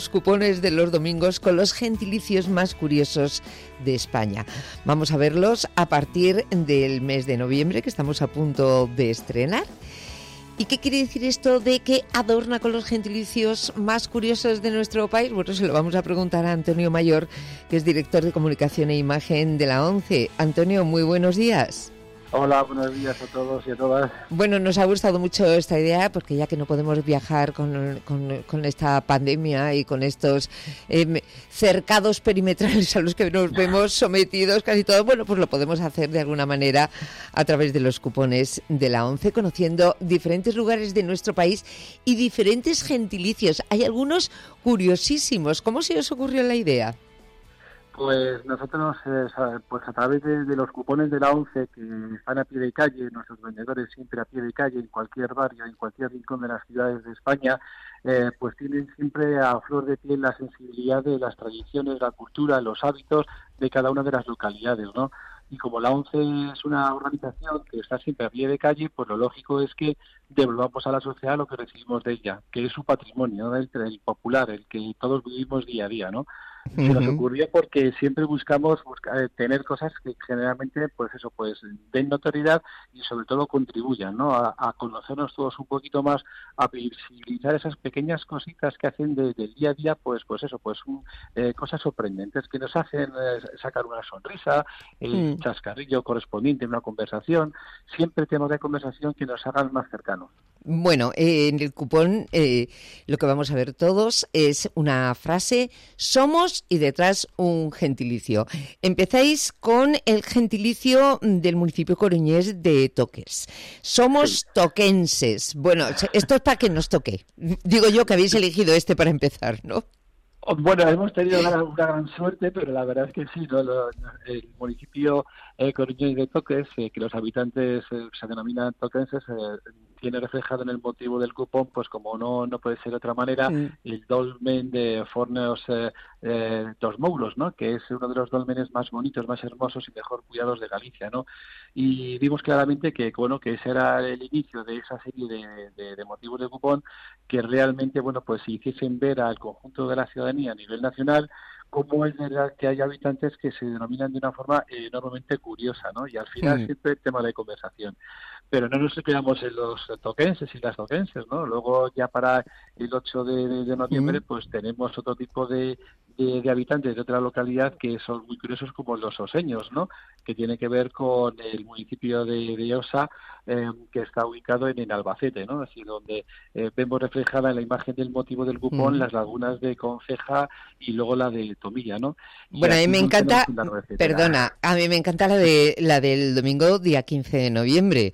Cupones de los domingos con los gentilicios más curiosos de España. Vamos a verlos a partir del mes de noviembre, que estamos a punto de estrenar. ¿Y qué quiere decir esto de que adorna con los gentilicios más curiosos de nuestro país? Bueno, se lo vamos a preguntar a Antonio Mayor, que es director de Comunicación e Imagen de la ONCE. Antonio, muy buenos días. Hola, buenos días a todos y a todas. Bueno, nos ha gustado mucho esta idea porque ya que no podemos viajar con esta pandemia y con estos cercados perimetrales a los que nos vemos sometidos casi todos, bueno, pues lo podemos hacer de alguna manera a través de los cupones de la ONCE, conociendo diferentes lugares de nuestro país y diferentes gentilicios. Hay algunos curiosísimos. ¿Cómo se os ocurrió la idea? Pues nosotros, pues a través de los cupones de la ONCE que están a pie de calle, nuestros vendedores siempre a pie de calle, en cualquier barrio, en cualquier rincón de las ciudades de España, pues tienen siempre a flor de piel la sensibilidad de las tradiciones, la cultura, los hábitos de cada una de las localidades, ¿no? Y como la ONCE es una organización que está siempre a pie de calle, pues lo lógico es que devolvamos a la sociedad lo que recibimos de ella, que es su patrimonio, ¿no? el popular, el que todos vivimos día a día, ¿no? Se nos ocurrió porque siempre buscamos tener cosas que generalmente, pues eso, pues den notoriedad y sobre todo contribuyan, ¿no? A conocernos todos un poquito más, a visibilizar esas pequeñas cositas que hacen del día a día, pues eso, pues cosas sorprendentes que nos hacen sacar una sonrisa, el chascarrillo correspondiente en una conversación, siempre temas de conversación que nos hagan más cercanos. Bueno, en el cupón lo que vamos a ver todos es una frase, somos, y detrás un gentilicio. Empezáis con el gentilicio del municipio coruñés de Toques. Somos toquenses. Bueno, esto es para que nos toque. Digo yo que habéis elegido este para empezar, ¿no? Bueno, hemos tenido una gran suerte, pero la verdad es que sí, ¿no? El municipio coruñés de Toques, que los habitantes se denominan toquenses, tiene reflejado en el motivo del cupón, pues como no puede ser de otra manera, el dolmen de Forneos dos Mouros, ¿no? Que es uno de los dolmenes más bonitos, más hermosos y mejor cuidados de Galicia, ¿no? Y vimos claramente que ese era el inicio de esa serie de motivos de cupón que realmente, pues se hiciesen ver al conjunto de la ciudadanía a nivel nacional cómo es verdad que hay habitantes que se denominan de una forma enormemente curiosa, ¿no? Y al final siempre tema de conversación. Pero no nos quedamos en los toquenses y las toquenses, ¿no? Luego ya para el 8 de noviembre pues tenemos otro tipo de habitantes de otra localidad que son muy curiosos, como los oseños, ¿no? Que tiene que ver con el municipio de Osa, que está ubicado en Albacete, ¿no? Es decir, donde vemos reflejada en la imagen del motivo del cupón las lagunas de Conceja y luego la de Tomilla, ¿no? Bueno, a mí me encanta, perdona, a mí me encanta la del domingo día 15 de noviembre,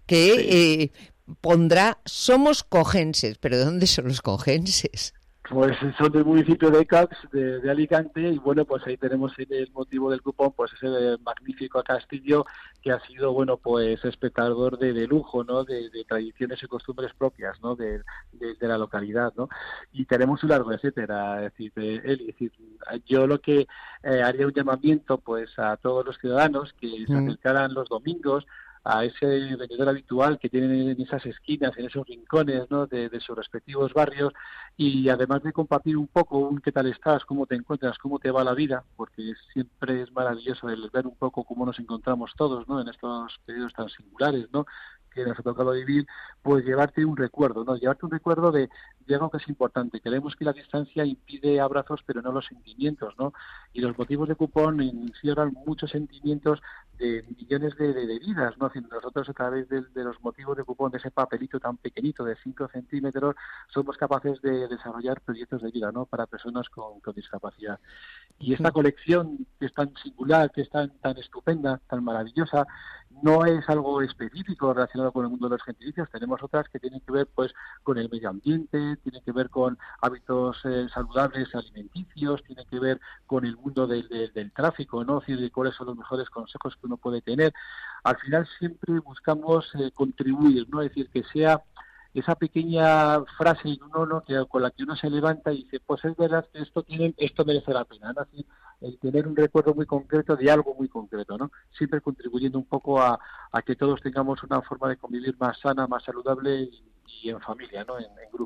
que pondrá somos cogenses, pero ¿de dónde son los cogenses? Pues son del municipio de Cax, de Alicante, y pues ahí tenemos el motivo del cupón, pues ese magnífico castillo que ha sido, pues espectador de lujo, ¿no? De tradiciones y costumbres propias, ¿no? De la localidad, ¿no? Y tenemos un largo etcétera, es decir, yo lo que haría un llamamiento, pues a todos los ciudadanos que se acercaran los domingos a ese vendedor habitual que tienen en esas esquinas, en esos rincones, ¿no? de sus respectivos barrios, y además de compartir un poco un qué tal estás, cómo te encuentras, cómo te va la vida, porque siempre es maravilloso el ver un poco cómo nos encontramos todos, ¿no? En estos periodos tan singulares, ¿no? Que nos ha tocado vivir, pues llevarte un recuerdo, ¿no? Llevarte un recuerdo de algo que es importante. Creemos que la distancia impide abrazos, pero no los sentimientos, ¿no? Y los motivos de cupón encierran muchos sentimientos de millones de vidas, ¿no? Nosotros a través de los motivos de cupón, de ese papelito tan pequeñito de 5 centímetros, somos capaces de desarrollar proyectos de vida, ¿no? Para personas con discapacidad. Y esta colección que es tan singular, que es tan estupenda, tan maravillosa, no es algo específico relacionado con el mundo de los gentilicios. Tenemos otras que tienen que ver pues con el medio ambiente, tienen que ver con hábitos saludables alimenticios, tienen que ver con el mundo del tráfico, ¿no? Es decir, cuáles son los mejores consejos que uno puede tener. Al final siempre buscamos contribuir, ¿no? Es decir, que sea esa pequeña frase en uno, ¿no? Con la que uno se levanta y dice, pues es verdad que esto merece la pena, ¿no? Así, el tener un recuerdo muy concreto de algo muy concreto, ¿no? Siempre contribuyendo un poco a que todos tengamos una forma de convivir más sana, más saludable y en familia, ¿no? En grupo.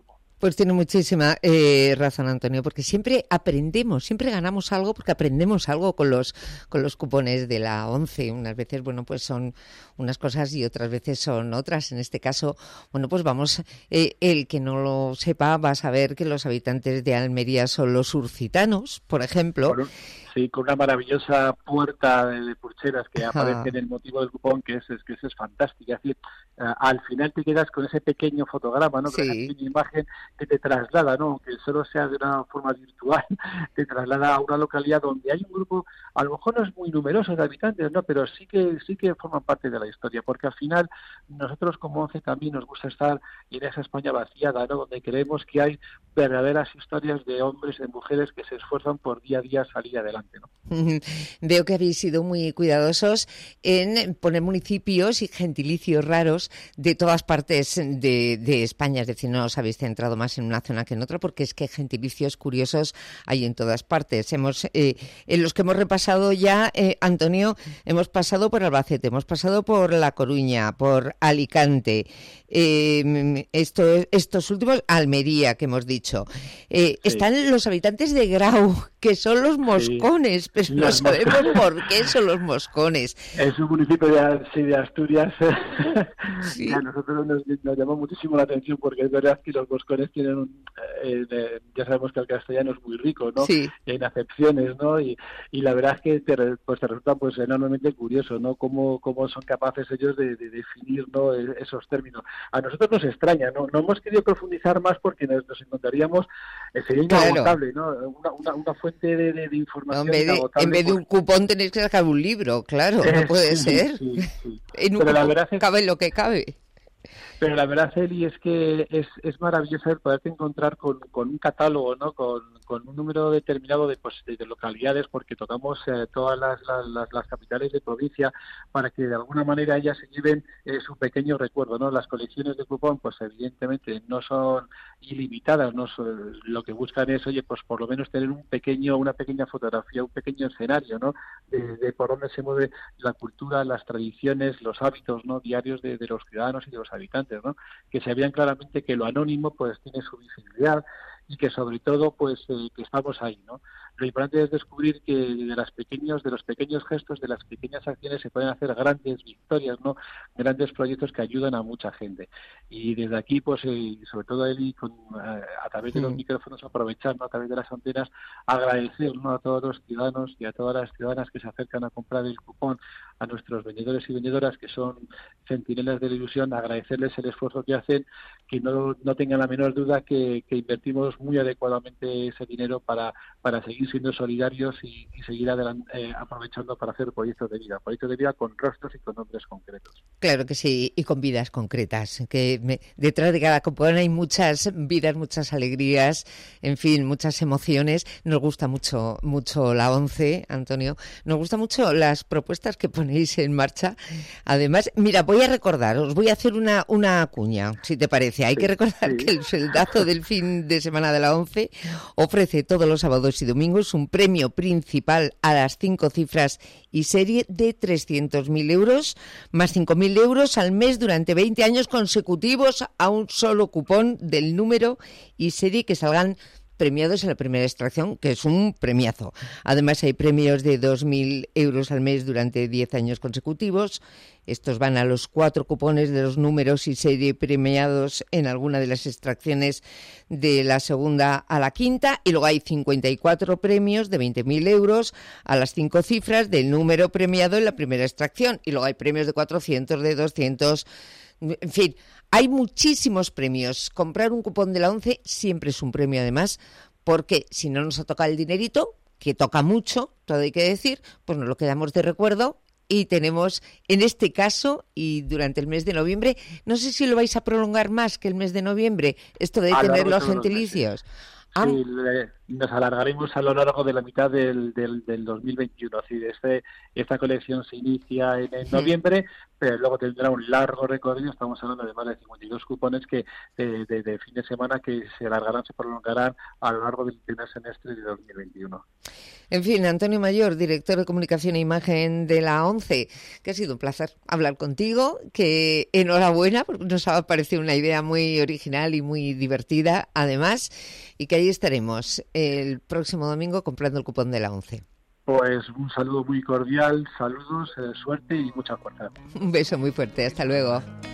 Pues tiene muchísima razón, Antonio, porque siempre aprendemos, siempre ganamos algo porque aprendemos algo con los cupones de la ONCE. Unas veces, bueno, pues son unas cosas y otras veces son otras. En este caso, bueno, pues vamos, el que no lo sepa va a saber que los habitantes de Almería son los urcitanos, por ejemplo. Sí, con una maravillosa puerta de pulseras que aparece en el motivo del cupón, que es fantástica. Es decir, al final te quedas con ese pequeño fotograma, ¿no? Con esa pequeña imagen que te traslada, ¿no? Aunque solo sea de una forma virtual, te traslada a una localidad donde hay un grupo, a lo mejor no es muy numeroso de habitantes, ¿no? Pero sí que forman parte de la historia, porque al final nosotros como ONCE también nos gusta estar en esa España vaciada, ¿no? Donde creemos que hay verdaderas historias de hombres y de mujeres que se esfuerzan por día a día salir adelante, ¿no? Veo que habéis sido muy cuidadosos en poner municipios y gentilicios raros de todas partes de España, es decir, no os habéis centrado más en una zona que en otra, porque es que gentilicios curiosos hay en todas partes. En los que hemos repasado ya, Antonio, hemos pasado por Albacete, hemos pasado por La Coruña, por Alicante, estos últimos, Almería, que hemos dicho. Están los habitantes de Grau, que son los moscones, pero no sabemos por qué son los moscones. Es un municipio de Asturias que a nosotros nos llamó muchísimo la atención, porque es verdad que los moscones tienen ya sabemos que el castellano es muy rico, ¿no? Sí. En acepciones, ¿no? Y la verdad es que te resulta pues enormemente curioso, ¿no? Cómo son capaces ellos de definir, ¿no? Esos términos. A nosotros nos extraña, ¿no? No hemos querido profundizar más porque nos encontraríamos, sería inagotable, ¿no? Una fuente de información inagotable. En vez de un cupón tenéis que sacar un libro, claro, no puede ser. Sí. En un cupón cabe lo que cabe. Pero la verdad, Eli, es que es maravilloso el poderte encontrar con un catálogo, ¿no? Con un número determinado de localidades, porque tocamos todas las capitales de provincia para que de alguna manera ellas se lleven su pequeño recuerdo, ¿no? Las colecciones de cupón, pues evidentemente no son ilimitadas, ¿no? Lo que buscan es, oye, pues por lo menos tener una pequeña fotografía, un pequeño escenario, ¿no? De por dónde se mueve la cultura, las tradiciones, los hábitos, ¿no? Diarios de los ciudadanos y de los habitantes, ¿no? Que se vean claramente que lo anónimo pues tiene su visibilidad y que sobre todo pues que estamos ahí, ¿no? Lo importante es descubrir que de los pequeños gestos, de las pequeñas acciones se pueden hacer grandes victorias, ¿no? Grandes proyectos que ayudan a mucha gente. Y desde aquí, pues, sobre todo Eli, a través de los micrófonos, aprovechar, ¿no? A través de las antenas, agradecer, ¿no? A todos los ciudadanos y a todas las ciudadanas que se acercan a comprar el cupón, a nuestros vendedores y vendedoras que son centinelas de la ilusión, agradecerles el esfuerzo que hacen, que no tengan la menor duda que invertimos muy adecuadamente ese dinero para seguir siendo solidarios y seguir aprovechando para hacer proyectos de vida con rostros y con nombres concretos. Claro que sí, y con vidas concretas, detrás de cada cupón hay muchas vidas, muchas alegrías, en fin, muchas emociones. Nos gusta mucho la ONCE, Antonio, nos gusta mucho las propuestas que ponéis en marcha. Además, mira, os voy a hacer una cuña, si te parece. Hay que recordar que el sueldazo del fin de semana de la ONCE ofrece todos los sábados y domingos un premio principal a las 5 cifras y serie de 300.000 euros, más 5.000 euros al mes durante 20 años consecutivos a un solo cupón del número y serie que salgan premiados en la primera extracción, que es un premiazo. Además, hay premios de 2.000 euros al mes durante 10 años consecutivos. Estos van a los 4 cupones de los números y serie premiados en alguna de las extracciones de la segunda a la quinta. Y luego hay 54 premios de 20.000 euros a las 5 cifras del número premiado en la primera extracción. Y luego hay premios de 400, de 200... En fin, hay muchísimos premios. Comprar un cupón de la ONCE siempre es un premio, además, porque si no nos ha tocado el dinerito, que toca mucho, todo hay que decir, pues nos lo quedamos de recuerdo. Y tenemos, en este caso, y durante el mes de noviembre, no sé si lo vais a prolongar más que el mes de noviembre, esto de tener los gentilicios. Sí, nos alargaremos a lo largo de la mitad del 2021. Así, esta colección se inicia en noviembre, pero luego tendrá un largo recorrido. Estamos hablando de más de 52 cupones que de fin de semana que se alargarán, se prolongarán a lo largo del primer semestre de 2021. En fin, Antonio Mayor, director de Comunicación e Imagen de la ONCE, que ha sido un placer hablar contigo, que enhorabuena, porque nos ha parecido una idea muy original y muy divertida, además, y que ahí estaremos el próximo domingo comprando el cupón de la ONCE. Pues un saludo muy cordial, saludos, suerte y mucha fuerza. Un beso muy fuerte, hasta luego.